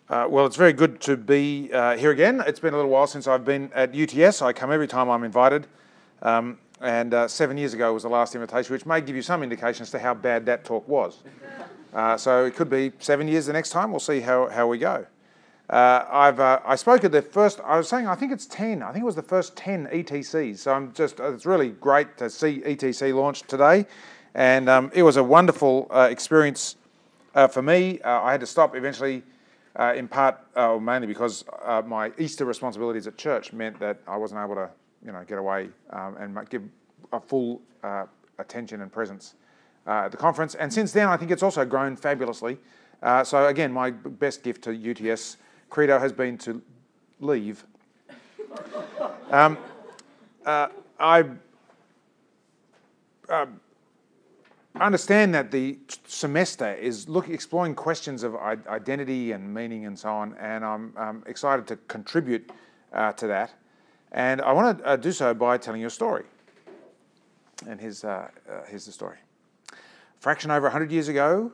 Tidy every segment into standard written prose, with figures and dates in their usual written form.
Well, it's very good to be here again. It's been a little while since I've been at UTS. I come every time I'm invited. And 7 years ago was the last invitation, which may give you some indication as to how bad that talk was. So it could be 7 years the next time. We'll see how we go. I spoke at the first, I was saying, I think it's 10. I think it was the first 10 ETCs. So it's really great to see ETC launched today. And it was a wonderful experience for me. I had to stop eventually, in part, mainly because my Easter responsibilities at church meant that I wasn't able to, get away and give a full attention and presence at the conference. And since then, I think it's also grown fabulously. So again, my best gift to UTS Credo has been to leave. I understand that the semester is exploring questions of identity and meaning and so on, and I'm excited to contribute to that. And I want to do so by telling you a story. And here's the story. A fraction over 100 years ago,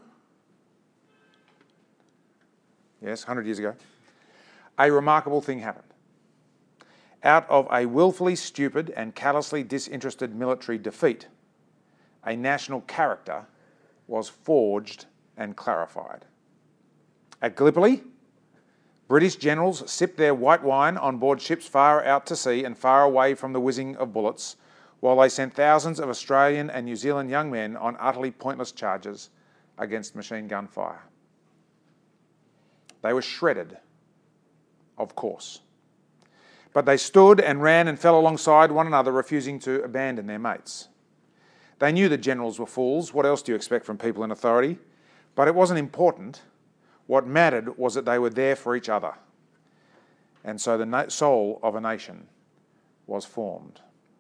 yes, 100 years ago, a remarkable thing happened. Out of a willfully stupid and callously disinterested military defeat, a national character was forged and clarified. At Gallipoli, British generals sipped their white wine on board ships far out to sea and far away from the whizzing of bullets, while they sent thousands of Australian and New Zealand young men on utterly pointless charges against machine gun fire. They were shredded, of course. But they stood and ran and fell alongside one another, refusing to abandon their mates. They knew the generals were fools. What else do you expect from people in authority? But it wasn't important. What mattered was that they were there for each other. And so the soul of a nation was formed.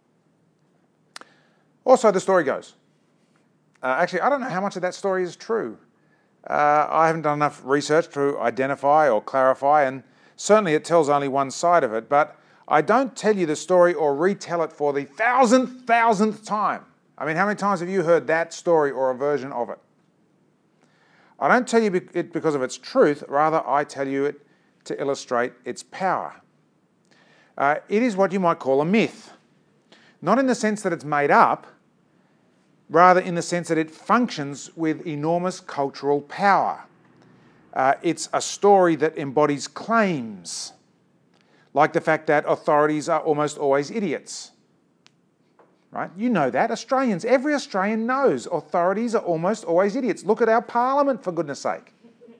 Also, the story goes. Actually, I don't know how much of that story is true. I haven't done enough research to identify or clarify, and certainly it tells only one side of it, but I don't tell you the story or retell it for the thousandth time. I mean, how many times have you heard that story or a version of it? I don't tell you it because of its truth, rather I tell you it to illustrate its power. It is what you might call a myth. Not in the sense that it's made up, rather in the sense that it functions with enormous cultural power. It's a story that embodies claims, like the fact that authorities are almost always idiots. Right? You know that. Australians, every Australian knows authorities are almost always idiots. Look at our parliament, for goodness sake.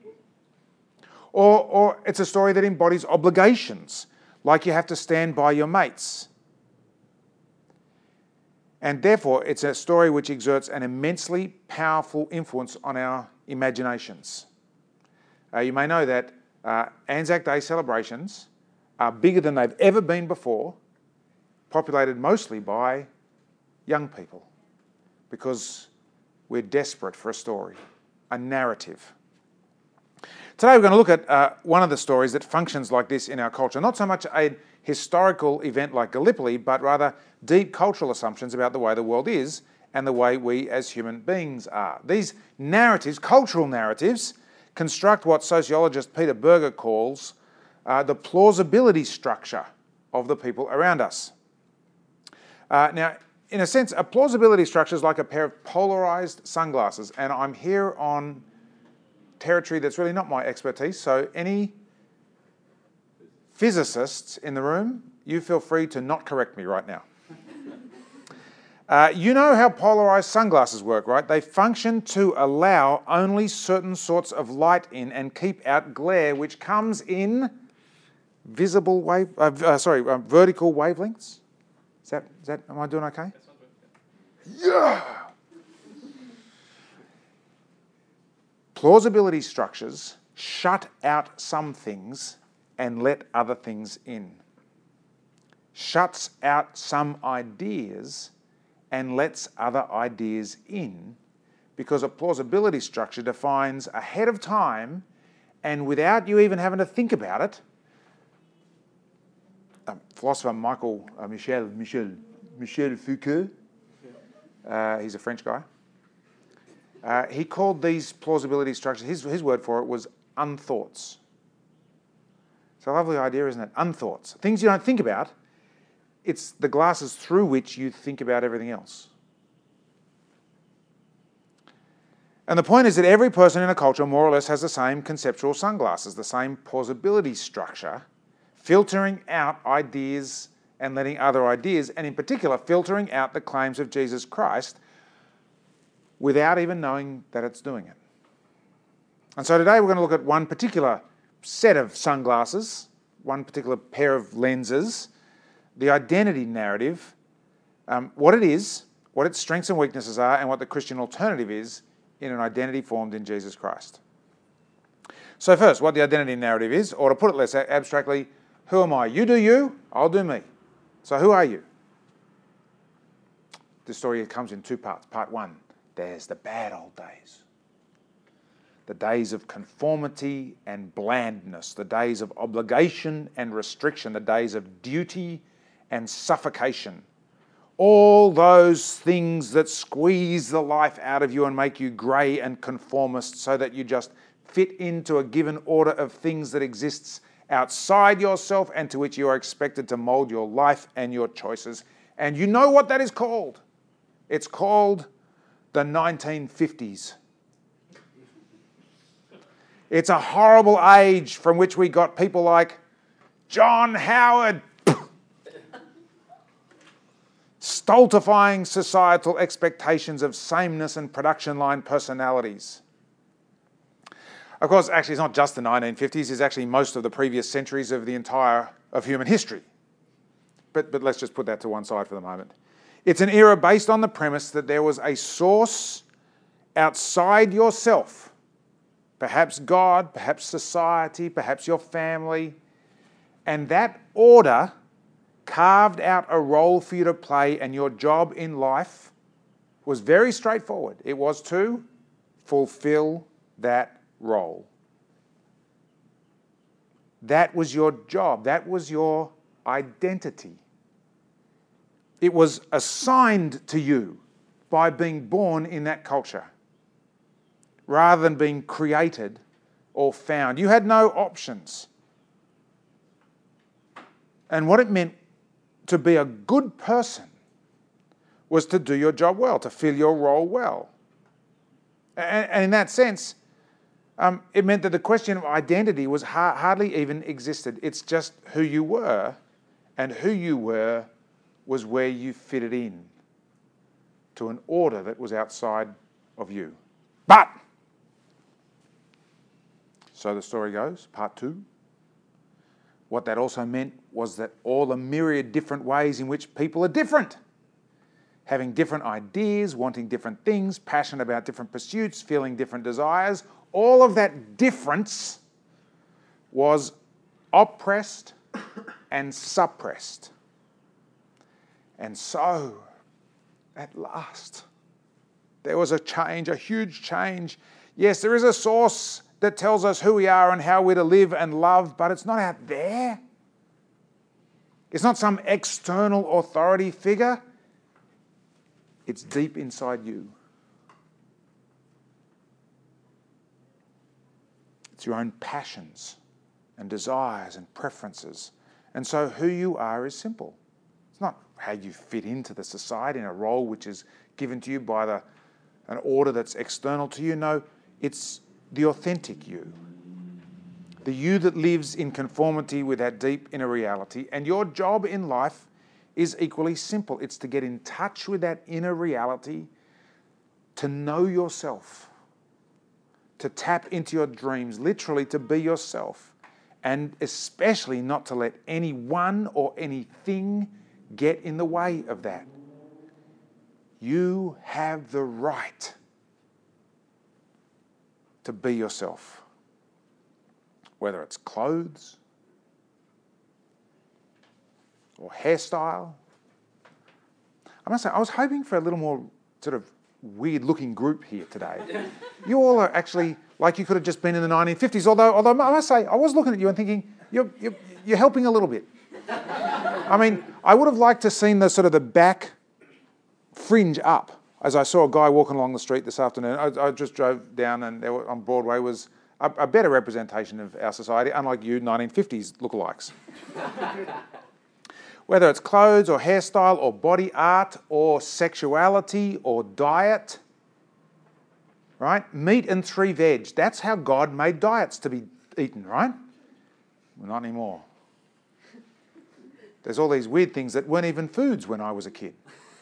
Or it's a story that embodies obligations, like you have to stand by your mates. And therefore, it's a story which exerts an immensely powerful influence on our imaginations. You may know that Anzac Day celebrations are bigger than they've ever been before, populated mostly by young people, because we're desperate for a story, a narrative. Today we're going to look at one of the stories that functions like this in our culture. Not so much a historical event like Gallipoli, but rather deep cultural assumptions about the way the world is and the way we as human beings are. These narratives, cultural narratives, construct what sociologist Peter Berger calls the plausibility structure of the people around us. Now, in a sense, a plausibility structure is like a pair of polarized sunglasses, and I'm here on territory that's really not my expertise, so any physicists in the room, you feel free to not correct me right now. You know how polarized sunglasses work, right? They function to allow only certain sorts of light in and keep out glare, which comes in vertical wavelengths. Am I doing okay? Yeah! Plausibility structures shut out some things and let other things in. Shuts out some ideas and lets other ideas in, because a plausibility structure defines ahead of time and without you even having to think about it. Philosopher Michel Foucault, he's a French guy, he called these plausibility structures, his word for it was unthoughts. It's a lovely idea, isn't it? Unthoughts. Things you don't think about. It's the glasses through which you think about everything else. And the point is that every person in a culture more or less has the same conceptual sunglasses, the same plausibility structure, filtering out ideas and letting other ideas, and in particular, filtering out the claims of Jesus Christ without even knowing that it's doing it. And so today we're going to look at one particular set of sunglasses, one particular pair of lenses, the identity narrative, what it is, what its strengths and weaknesses are, and what the Christian alternative is in an identity formed in Jesus Christ. So first, what the identity narrative is, or to put it less abstractly, who am I? You do you, I'll do me. So who are you? This story comes in two parts. Part one, there's the bad old days. The days of conformity and blandness, the days of obligation and restriction, the days of duty and suffocation. All those things that squeeze the life out of you and make you grey and conformist so that you just fit into a given order of things that exists outside yourself and to which you are expected to mould your life and your choices. And you know what that is called? It's called the 1950s. It's a horrible age from which we got people like John Howard, stultifying societal expectations of sameness and production line personalities. Of course, actually, it's not just the 1950s, it's actually most of the previous centuries of the entire of human history. But let's just put that to one side for the moment. It's an era based on the premise that there was a source outside yourself, perhaps God, perhaps society, perhaps your family, and that order carved out a role for you to play, and your job in life was very straightforward. It was to fulfill that role. That was your job. That was your identity. It was assigned to you by being born in that culture rather than being created or found. You had no options. And what it meant to be a good person was to do your job well, to fill your role well. And in that sense, it meant that the question of identity was hardly even existed. It's just who you were, and who you were was where you fitted in to an order that was outside of you. But, so the story goes, part two, what that also meant was that all the myriad different ways in which people are different, having different ideas, wanting different things, passionate about different pursuits, feeling different desires, all of that difference was oppressed and suppressed. And so, at last, there was a change, a huge change. Yes, there is a source that tells us who we are and how we're to live and love, but it's not out there. It's not some external authority figure. It's deep inside you. It's your own passions and desires and preferences. And so who you are is simple. It's not how you fit into the society in a role which is given to you by an order that's external to you. No, it's the authentic you. The you that lives in conformity with that deep inner reality. And your job in life is equally simple. It's to get in touch with that inner reality, to know yourself, to tap into your dreams, literally to be yourself, and especially not to let anyone or anything get in the way of that. You have the right to be yourself, whether it's clothes or hairstyle. I must say, I was hoping for a little more sort of weird-looking group here today. You all are actually like you could have just been in the 1950s, although I must say, I was looking at you and thinking, you're helping a little bit. I mean, I would have liked to have seen the sort of the back fringe up as I saw a guy walking along the street this afternoon. I just drove down and there on Broadway was a better representation of our society, unlike you 1950s lookalikes. Whether it's clothes or hairstyle or body art or sexuality or diet, right? Meat and 3 veg. That's how God made diets to be eaten, right? Well, not anymore. There's all these weird things that weren't even foods when I was a kid.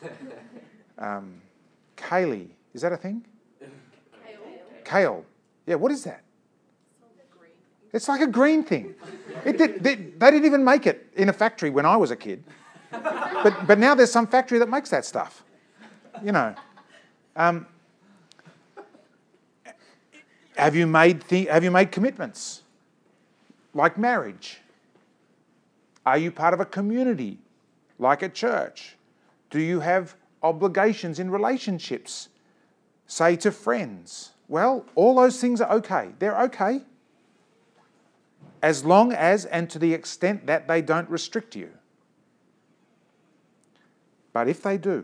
Kale, is that a thing? Kale. Yeah, what is that? It's like a green thing. They didn't even make it in a factory when I was a kid. But now there's some factory that makes that stuff. You know. Have you made commitments? Like marriage? Are you part of a community? Like a church? Do you have obligations in relationships? Say to friends? Well, all those things are okay. They're okay. As long as and to the extent that they don't restrict you. But if they do,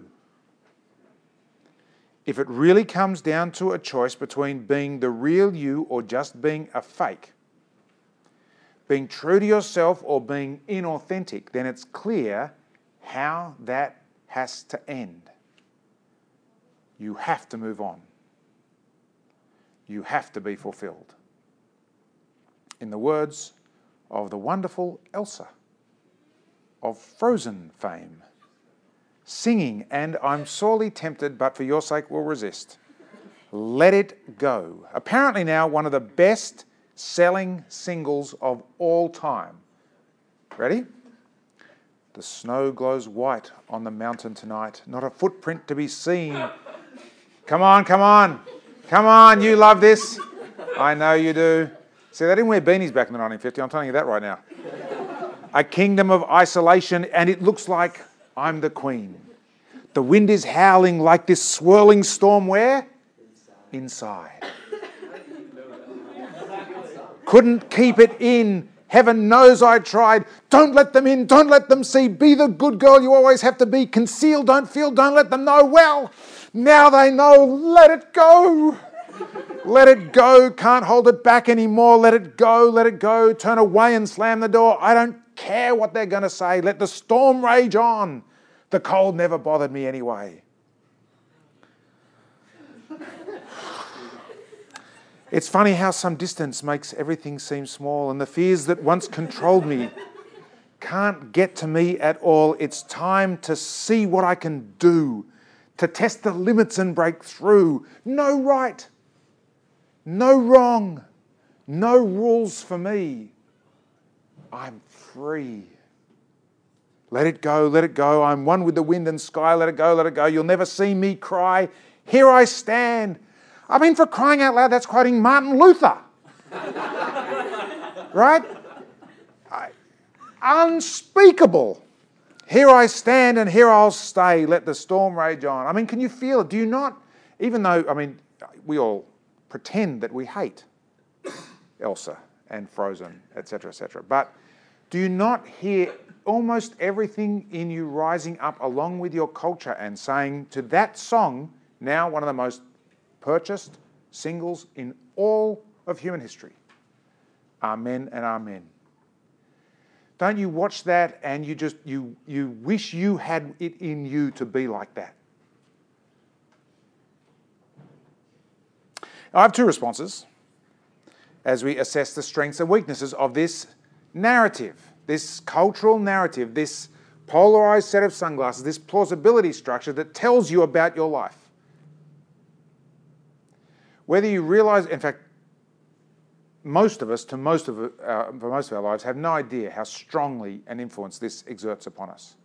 if it really comes down to a choice between being the real you or just being a fake, being true to yourself or being inauthentic, then it's clear how that has to end. You have to move on. You have to be fulfilled. In the words of the wonderful Elsa of Frozen fame, singing, and I'm sorely tempted, but for your sake will resist. Let It Go. Apparently now one of the best selling singles of all time. Ready? The snow glows white on the mountain tonight, not a footprint to be seen. Come on, come on. Come on, you love this. I know you do. See, they didn't wear beanies back in the 1950s, I'm telling you that right now. A kingdom of isolation, and it looks like I'm the queen. The wind is howling like this swirling storm where? Inside. Couldn't keep it in. Heaven knows I tried. Don't let them in. Don't let them see. Be the good girl you always have to be. Conceal, don't feel, don't let them know. Well, now they know. Let it go. Let it go. Can't hold it back anymore. Let it go. Let it go. Turn away and slam the door. I don't care what they're going to say. Let the storm rage on. The cold never bothered me anyway. It's funny how some distance makes everything seem small, and the fears that once controlled me can't get to me at all. It's time to see what I can do, to test the limits and break through. No right, no wrong, no rules for me. I'm free. Let it go, let it go. I'm one with the wind and sky. Let it go, let it go. You'll never see me cry. Here I stand. I mean, for crying out loud, that's quoting Martin Luther. Right? Unspeakable. Here I stand and here I'll stay. Let the storm rage on. I mean, can you feel it? Do you not? Even though, I mean, we all pretend that we hate Elsa and Frozen, etc., etc. But do you not hear almost everything in you rising up along with your culture and saying to that song, now one of the most purchased singles in all of human history, Amen and Amen. Don't you watch that and you wish you had it in you to be like that? I have 2 responses as we assess the strengths and weaknesses of this narrative, this cultural narrative, this polarized set of sunglasses, this plausibility structure that tells you about your life. Whether you realize, in fact, most of us, for most of our lives, have no idea how strongly an influence this exerts upon us.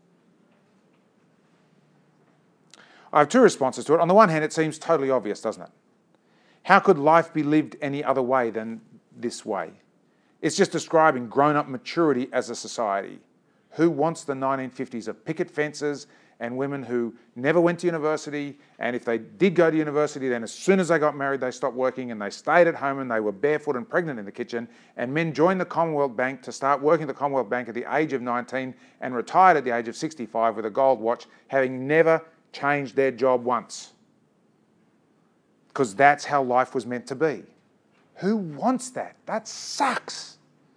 I have 2 responses to it. On the one hand, it seems totally obvious, doesn't it? How could life be lived any other way than this way? It's just describing grown-up maturity as a society. Who wants the 1950s of picket fences and women who never went to university, and if they did go to university, then as soon as they got married, they stopped working and they stayed at home and they were barefoot and pregnant in the kitchen, and men joined the Commonwealth Bank to start working at the Commonwealth Bank at the age of 19 and retired at the age of 65 with a gold watch, having never changed their job once. Because that's how life was meant to be. Who wants that? That sucks.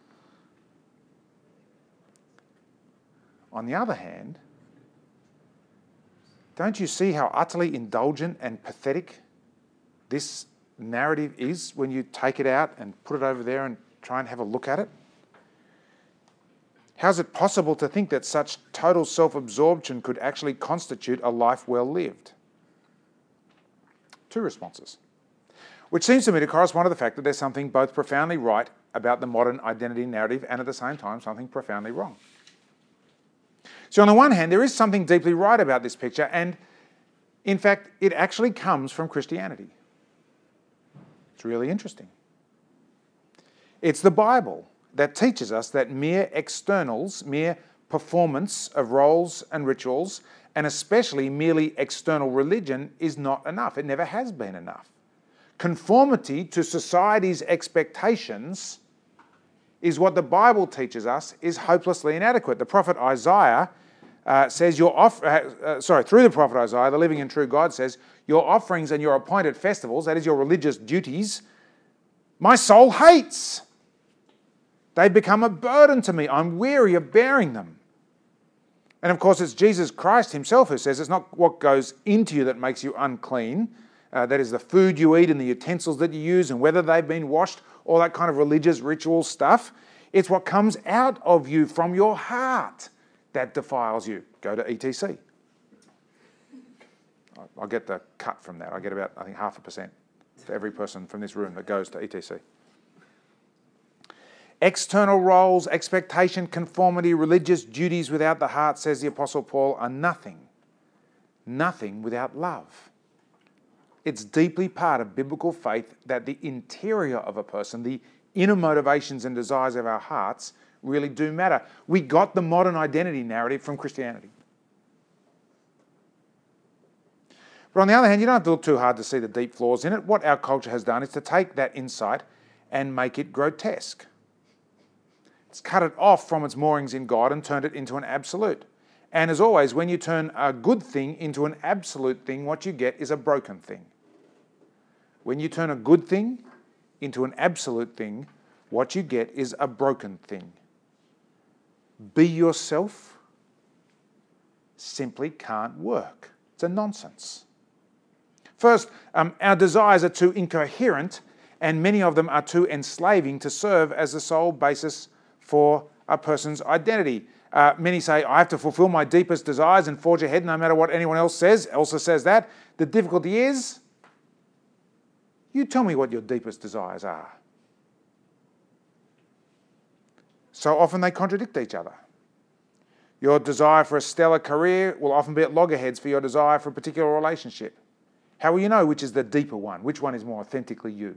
On the other hand, don't you see how utterly indulgent and pathetic this narrative is when you take it out and put it over there and try and have a look at it? How is it possible to think that such total self-absorption could actually constitute a life well lived? Two responses, which seems to me to correspond to the fact that there's something both profoundly right about the modern identity narrative and at the same time something profoundly wrong. So on the one hand, there is something deeply right about this picture, and in fact, it actually comes from Christianity. It's really interesting. It's the Bible that teaches us that mere externals, mere performance of roles and rituals, and especially merely external religion is not enough. It never has been enough. Conformity to society's expectations is what the Bible teaches us is hopelessly inadequate. The prophet Isaiah says, through the prophet Isaiah, the living and true God says, your offerings and your appointed festivals, that is your religious duties, my soul hates. They become a burden to me. I'm weary of bearing them. And of course, it's Jesus Christ himself who says it's not what goes into you that makes you unclean. That is the food you eat and the utensils that you use and whether they've been washed, all that kind of religious ritual stuff. It's what comes out of you from your heart that defiles you. Go to ETC. I'll get the cut from that. I get about, I think, 0.5% for every person from this room that goes to ETC. External roles, expectation, conformity, religious duties without the heart, says the Apostle Paul, are nothing. Nothing without love. It's deeply part of biblical faith that the interior of a person, the inner motivations and desires of our hearts really do matter. We got the modern identity narrative from Christianity. But on the other hand, you don't have to look too hard to see the deep flaws in it. What our culture has done is to take that insight and make it grotesque. It's cut it off from its moorings in God and turned it into an absolute. And as always, when you turn a good thing into an absolute thing, what you get is a broken thing. When you turn a good thing into an absolute thing, what you get is a broken thing. Be yourself simply can't work. It's a nonsense. First, our desires are too incoherent, and many of them are too enslaving to serve as the sole basis for a person's identity. Many say, I have to fulfill my deepest desires and forge ahead no matter what anyone else says. Elsa says that. The difficulty is, you tell me what your deepest desires are. So often they contradict each other. Your desire for a stellar career will often be at loggerheads for your desire for a particular relationship. How will you know which is the deeper one? Which one is more authentically you?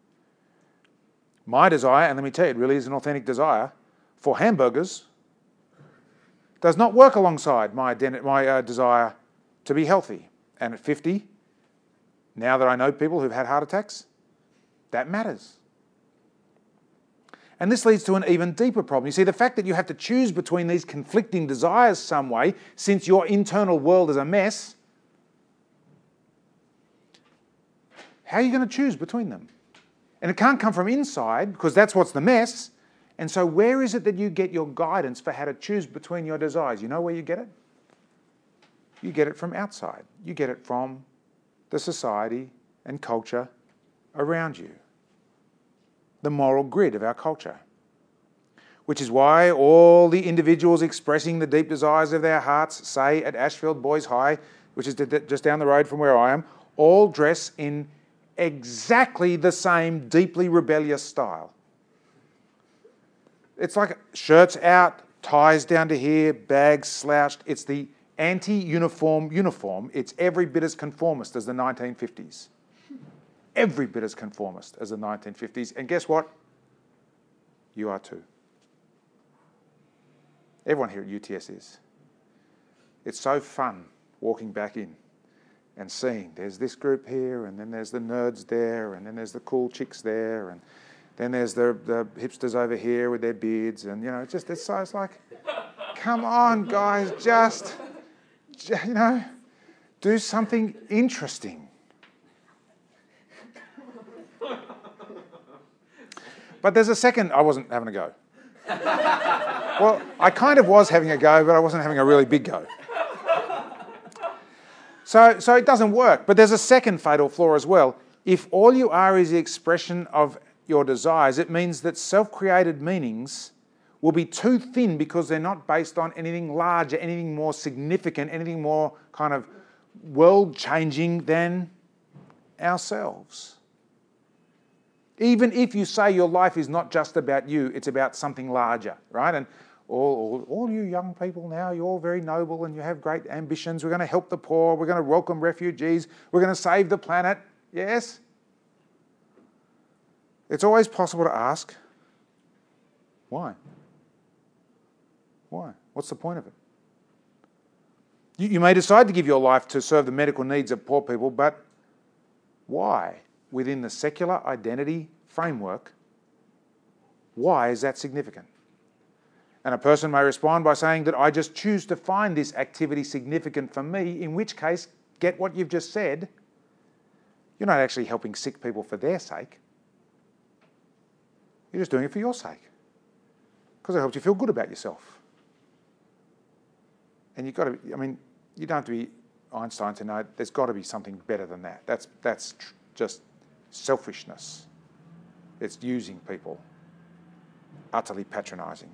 My desire, and let me tell you, it really is an authentic desire, for hamburgers does not work alongside my desire to be healthy. And at 50, now that I know people who've had heart attacks, that matters. And this leads to an even deeper problem. You see, the fact that you have to choose between these conflicting desires some way, since your internal world is a mess, how are you going to choose between them? And it can't come from inside, because that's what's the mess. And so where is it that you get your guidance for how to choose between your desires? You know where you get it? You get it from outside. You get it from the society and culture around you. The moral grid of our culture. Which is why all the individuals expressing the deep desires of their hearts, say at Ashfield Boys High, which is just down the road from where I am, all dress in exactly the same deeply rebellious style. It's like shirts out, ties down to here, bags slouched. It's the anti-uniform uniform. It's every bit as conformist as the 1950s. Every bit as conformist as the 1950s. And guess what? You are too. Everyone here at UTS is. It's so fun walking back in and seeing there's this group here, and then there's the nerds there, and then there's the cool chicks there, and then there's the hipsters over here with their beards, and it's like, come on, guys, just do something interesting. But there's a second, I wasn't having a go. Well, I kind of was having a go, but I wasn't having a really big go. So it doesn't work. But there's a second fatal flaw as well. If all you are is the expression of your desires, it means that self-created meanings will be too thin because they're not based on anything larger, anything more significant, anything more kind of world-changing than ourselves. Even if you say your life is not just about you, it's about something larger, right? And all you young people now, you're all very noble and you have great ambitions. We're going to help the poor. We're going to welcome refugees. We're going to save the planet. Yes? It's always possible to ask, why? Why? What's the point of it? You may decide to give your life to serve the medical needs of poor people, but why? Within the secular identity framework, why is that significant? And a person may respond by saying that I just choose to find this activity significant for me, in which case, get what you've just said, you're not actually helping sick people for their sake. You're just doing it for your sake, because it helps you feel good about yourself. And you've got to, you don't have to be Einstein to know there's got to be something better than that. That's just selfishness. It's using people, utterly patronising.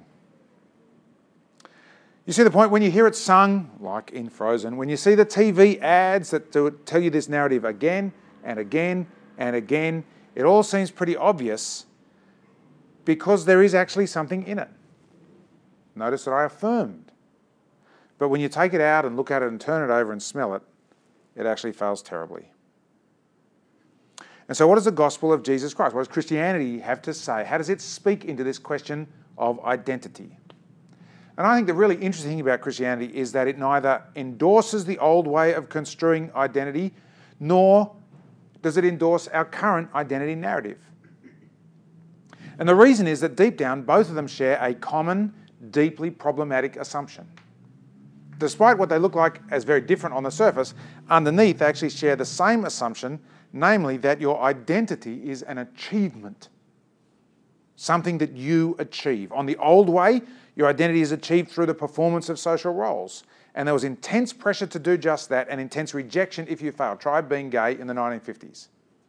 You see the point? When you hear it sung, like in Frozen, when you see the TV ads that tell you this narrative again and again and again, it all seems pretty obvious because there is actually something in it. Notice that I affirmed. But when you take it out and look at it and turn it over and smell it, it actually fails terribly. And so what does the gospel of Jesus Christ, what does Christianity have to say? How does it speak into this question of identity? And I think the really interesting thing about Christianity is that it neither endorses the old way of construing identity, nor does it endorse our current identity narrative. And the reason is that deep down, both of them share a common, deeply problematic assumption. Despite what they look like as very different on the surface, underneath they actually share the same assumption, namely that your identity is an achievement, something that you achieve. On the old way, your identity is achieved through the performance of social roles. And there was intense pressure to do just that and intense rejection if you failed. Try being gay in the 1950s.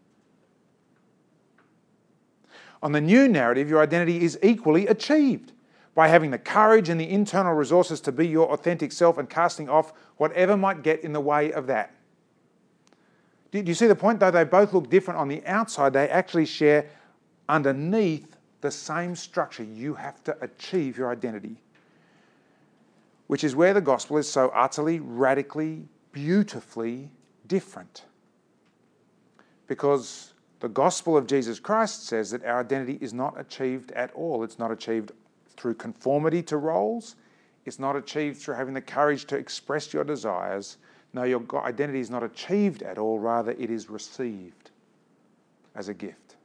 On the new narrative, your identity is equally achieved by having the courage and the internal resources to be your authentic self and casting off whatever might get in the way of that. Do you see the point? Though they both look different on the outside, they actually share underneath the same structure. You have to achieve your identity, which is where the gospel is so utterly, radically, beautifully different. Because the gospel of Jesus Christ says that our identity is not achieved at all. It's not achieved through conformity to roles. It's not achieved through having the courage to express your desires. No, your identity is not achieved at all. Rather, it is received as a gift.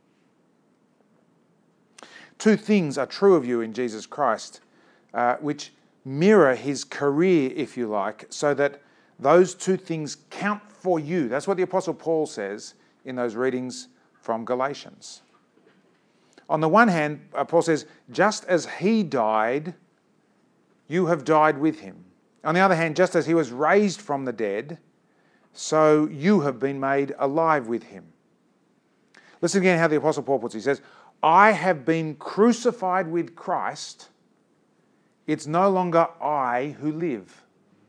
Two things are true of you in Jesus Christ, which mirror his career, if you like, so that those two things count for you. That's what the Apostle Paul says in those readings from Galatians. On the one hand, Paul says, just as he died, you have died with him. On the other hand, just as he was raised from the dead, so you have been made alive with him. Listen again how the Apostle Paul puts it. He says, I have been crucified with Christ. It's no longer I who live.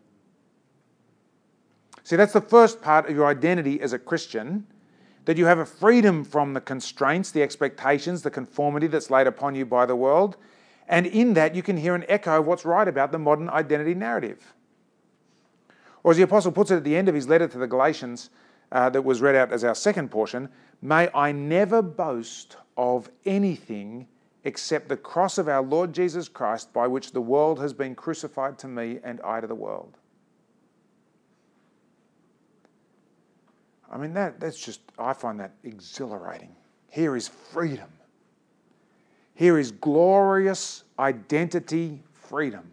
See, that's the first part of your identity as a Christian, that you have a freedom from the constraints, the expectations, the conformity that's laid upon you by the world. And in that, you can hear an echo of what's right about the modern identity narrative. Or as the Apostle puts it at the end of his letter to the Galatians, that was read out as our second portion, may I never boast of anything except the cross of our Lord Jesus Christ, by which the world has been crucified to me and I to the world. I mean, that's just, I find that exhilarating. Here is freedom. Here is glorious identity freedom.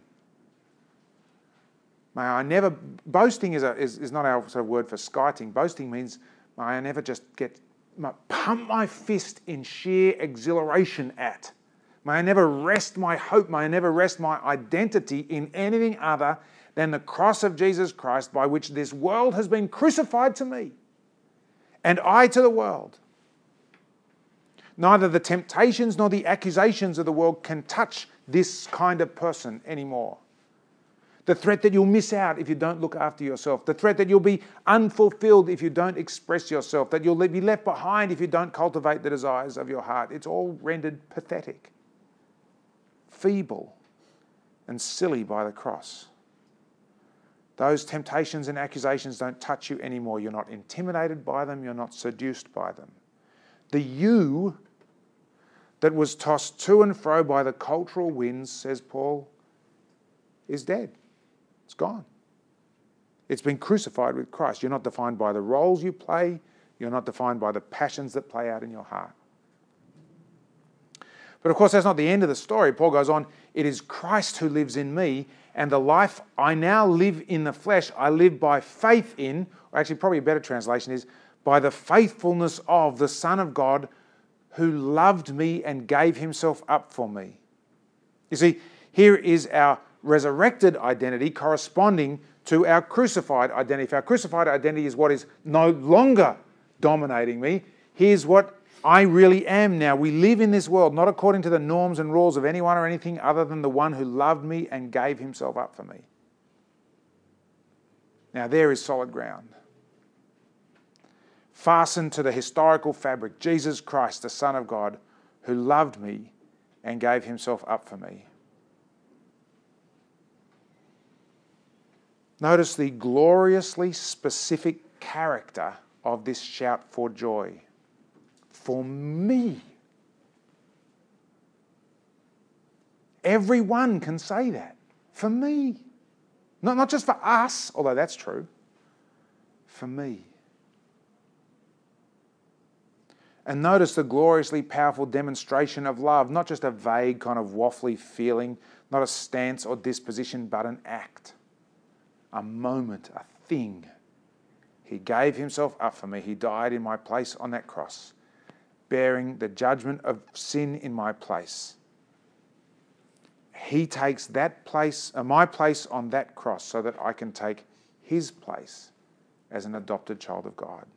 May I never, boasting is not our sort of word for skiting. Boasting means may I never just get pump my fist in sheer exhilaration at. May I never rest my hope, may I never rest my identity in anything other than the cross of Jesus Christ, by which this world has been crucified to me and I to the world. Neither the temptations nor the accusations of the world can touch this kind of person anymore. The threat that you'll miss out if you don't look after yourself. The threat that you'll be unfulfilled if you don't express yourself. That you'll be left behind if you don't cultivate the desires of your heart. It's all rendered pathetic, feeble, and silly by the cross. Those temptations and accusations don't touch you anymore. You're not intimidated by them. You're not seduced by them. The you that was tossed to and fro by the cultural winds, says Paul, is dead. It's gone. It's been crucified with Christ. You're not defined by the roles you play. You're not defined by the passions that play out in your heart. But of course, that's not the end of the story. Paul goes on, it is Christ who lives in me, and the life I now live in the flesh, I live by faith in, or actually probably a better translation is, by the faithfulness of the Son of God who loved me and gave himself up for me. You see, here is our resurrected identity corresponding to our crucified identity. If our crucified identity is what is no longer dominating me, here's what I really am now. We live in this world not according to the norms and rules of anyone or anything other than the one who loved me and gave himself up for me. Now there is solid ground. Fastened to the historical fabric, Jesus Christ, the Son of God, who loved me and gave himself up for me. Notice the gloriously specific character of this shout for joy. For me. Everyone can say that. For me. Not just for us, although that's true. For me. And notice the gloriously powerful demonstration of love, not just a vague kind of waffly feeling, not a stance or disposition, but an act. A moment, a thing. He gave himself up for me. He died in my place on that cross, bearing the judgment of sin in my place. He takes that place, my place on that cross, so that I can take his place as an adopted child of God.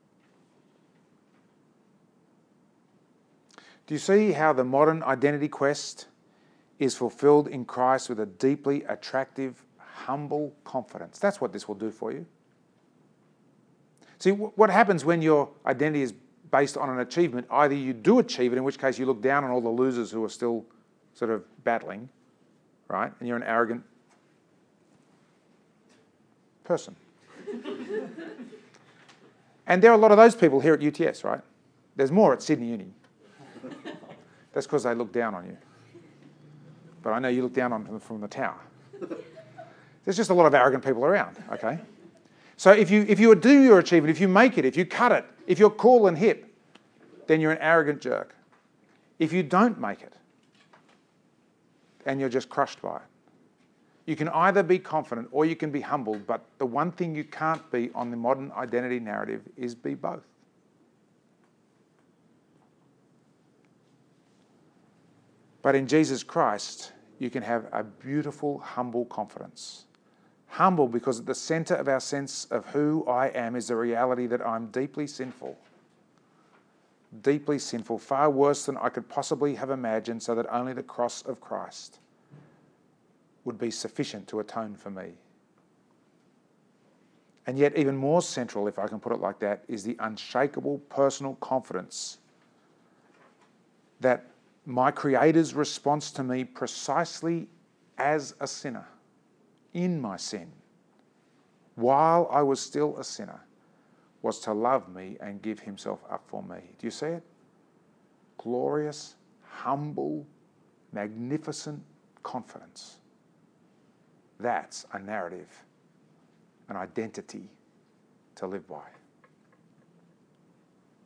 Do you see how the modern identity quest is fulfilled in Christ with a deeply attractive, humble confidence? That's what this will do for you. See, what happens when your identity is based on an achievement? Either you do achieve it, in which case you look down on all the losers who are still sort of battling, right? And you're an arrogant person. And there are a lot of those people here at UTS, right? There's more at Sydney Uni. That's because they look down on you. But I know you look down on them from the tower. There's just a lot of arrogant people around, okay? So if you do your achievement, if you make it, if you cut it, if you're cool and hip, then you're an arrogant jerk. If you don't make it, and you're just crushed by it, you can either be confident or you can be humbled, but the one thing you can't be on the modern identity narrative is be both. But in Jesus Christ, you can have a beautiful, humble confidence. Humble because at the centre of our sense of who I am is the reality that I'm deeply sinful. Deeply sinful, far worse than I could possibly have imagined, so that only the cross of Christ would be sufficient to atone for me. And yet even more central, if I can put it like that, is the unshakable personal confidence that my Creator's response to me precisely as a sinner, in my sin, while I was still a sinner, was to love me and give himself up for me. Do you see it? Glorious, humble, magnificent confidence. That's a narrative, an identity to live by.